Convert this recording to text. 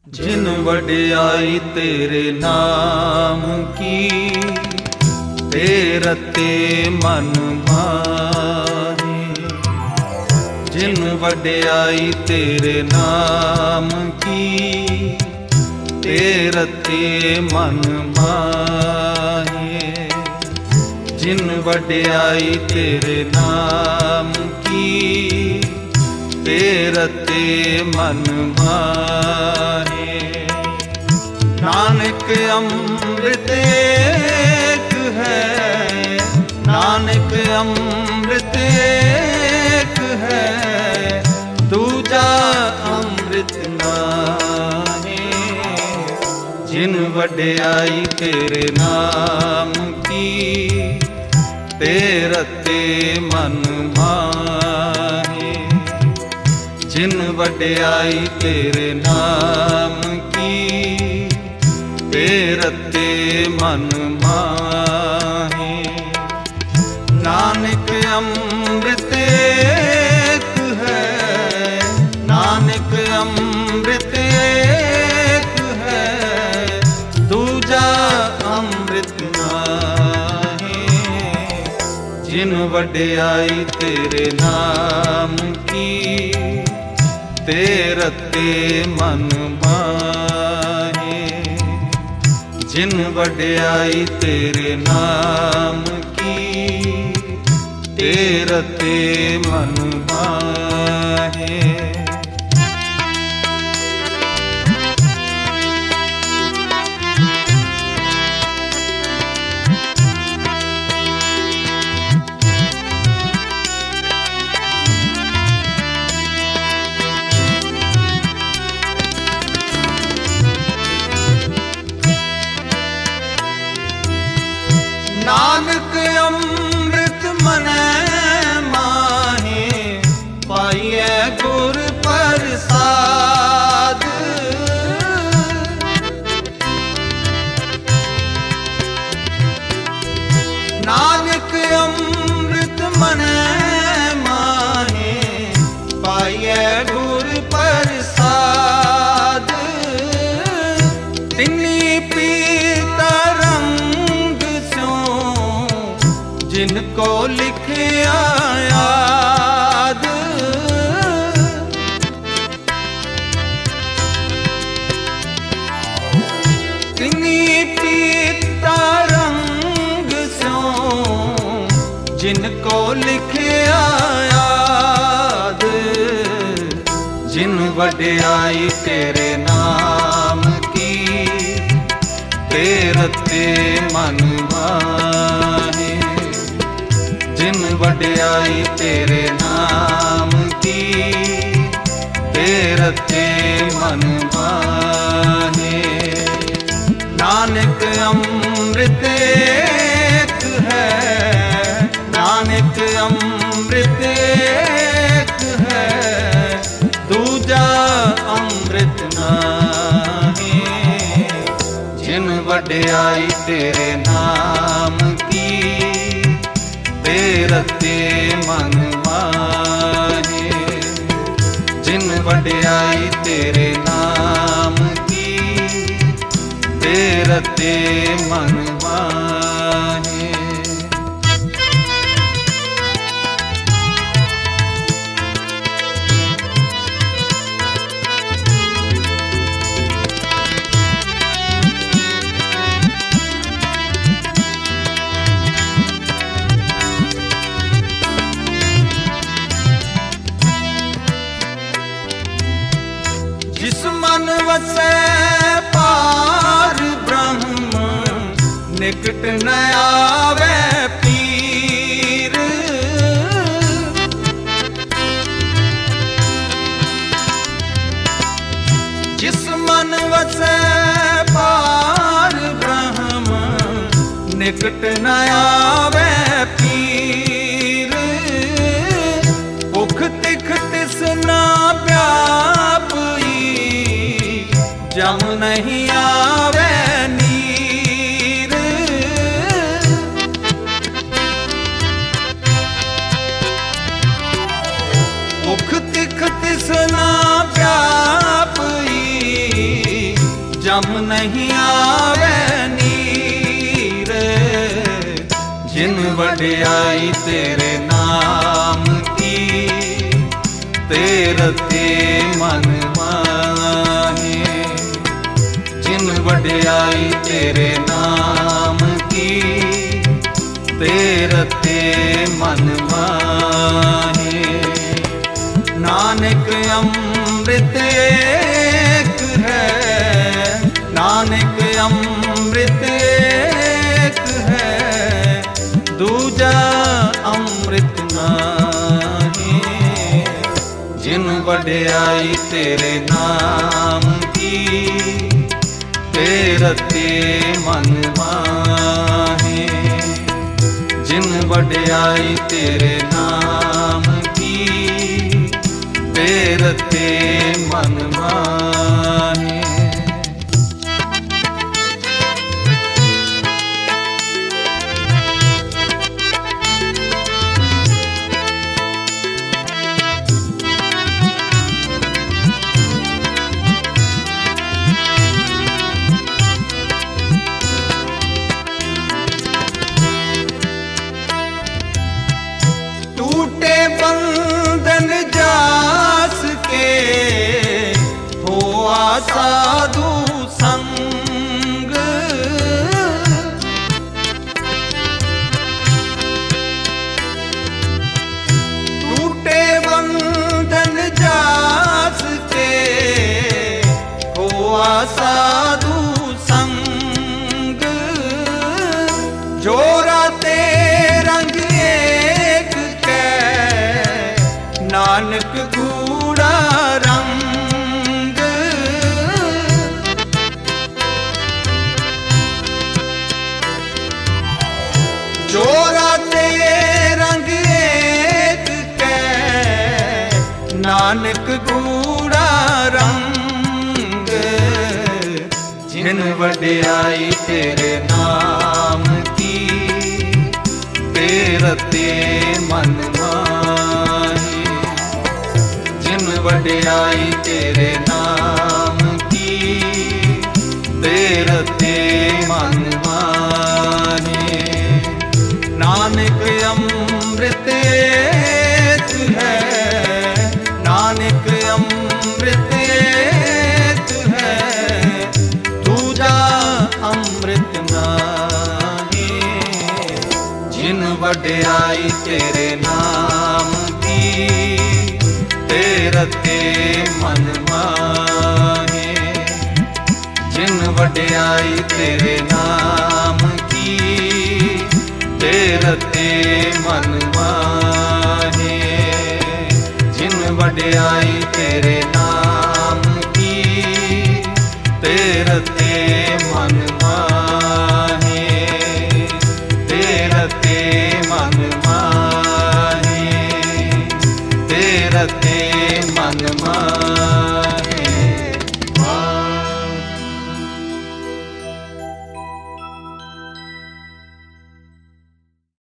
जिन वड्याई तेरे नाम की, तेरते मन माहे। जिन वड्याई तेरे नाम की, तेरते मन माहे। जिन वड्याई तेरे नाम की, तेरते मन माहे। नानक अमृत एक है, नानक अमृत एक है, दूजा अमृत नाहे। जिन वड्याई तेरे नाम की, तेरते मन माहे। जिन वड्याई तेरे नाम की, तेरते मन माहे। नानक अमृत एक है, नानक अमृत एक है, दूजा अमृत नाहे। जिन वड्याई तेरे नाम की, तेरते मन माहे। जिन वड्याई तेरे नाम की, तेरते मन माहे। नानक अमृत मनै माहे, पाइए गुर प्रसाद। नानक अमृत मनै माहे, पाइए गुर प्रसाद। तिन्नी पीता रंग जिनको लिखिया याद। तिन्नी पीता रंग सो, जिनको लिखिया याद। जिन वड्याई तेरे नाम की, तेरते मन माहे। जिन वड्याई तेरे नाम की, तेरते मन माहे। नानक अमृत एक है, नानक अमृत एक है, दूजा अमृत नाहे। जिन वड्याई तेरे नाम की, तेरते मन माहे। जिन वड्याई तेरे नाम की, तेरते मन माहे। जिस मन वसै पार ब्रह्म, निकट न आवे पीर। जिस मन वसै पार ब्रह्म, निकट न आवे पीर। भुख तिख तिसना प्यापी, जम नहीं आवे नीर। भुख तिख तिसना प्यापी, जम नहीं आवे नीर, जिन वड्याई तेरे नाम की, तेरे ते मन माहे। जिन वड्याई तेरे नाम की, तेरे ते मन माहे। नानक अमृत एक है, नानक अमृत एक है, दूजा अमृत नाही। जिन वड्याई तेरे नाम की, तेरे ते मन माहे। जिन वड्याई तेरे नाम की, तेरे ते मन माहे। टूटे बंधन जास के, होआ साधु संग। टूटे बंधन जास के, होआ साधु संग। जोरा ते रंग एक कै, नानक गूढ़ा रंग। जोरा ते रंग एक कै, नानक गूढ़ा रंग। जिन वड्याई तेरे नाम की, तेरे ते मन माहे। जिन वड्याई तेरे नाम की, तेरे ते मन माहे। नानक अमृत एक है, नानक अमृत एक है, दूजा अमृत नाही। जिन वड्याई तेरे नाम की, तेरे ते मन माहे। जिन वड्याई तेरे नाम की, तेरे ते मन माहे।